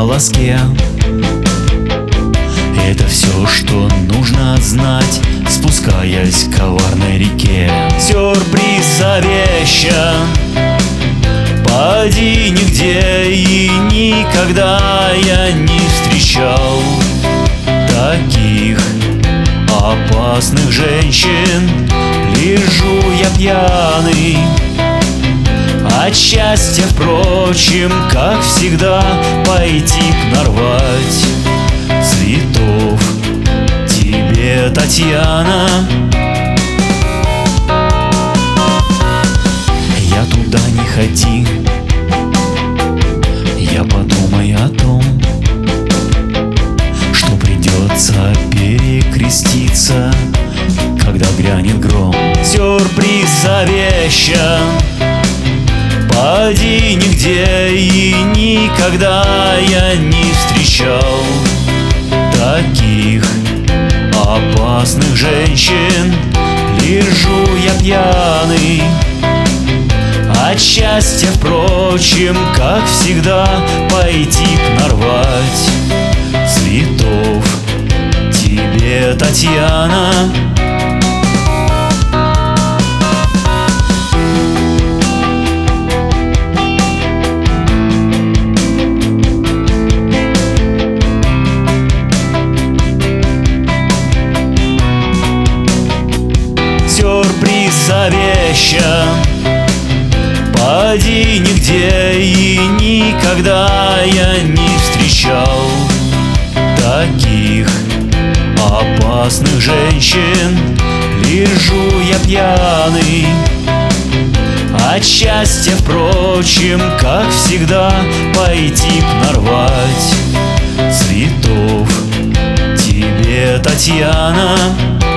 волоске. Это все, что нужно знать, спускаясь к коварной реке. Сюрприз завещан, поди нигде и никогда я не встречал таких опасных женщин. Лежу я пьяный от счастья, впрочем, как всегда, пойти б нарвать цветов тебе, Татьяна. Я туда не ходи, я подумай о том, что придется перекреститься, когда грянет гром. Сюрприз завещан, поди нигде и никогда я не встречал таких опасных женщин. Лежу я пьяный от счастья, впрочем, как всегда, пойти б нарвать цветов тебе, Татьяна. Сюрприз завещан, поди нигде и никогда я не встречал таких опасных женщин. Лежу я пьяный от счастья, впрочем, как всегда, пойти б нарвать цветов тебе, Татьяна.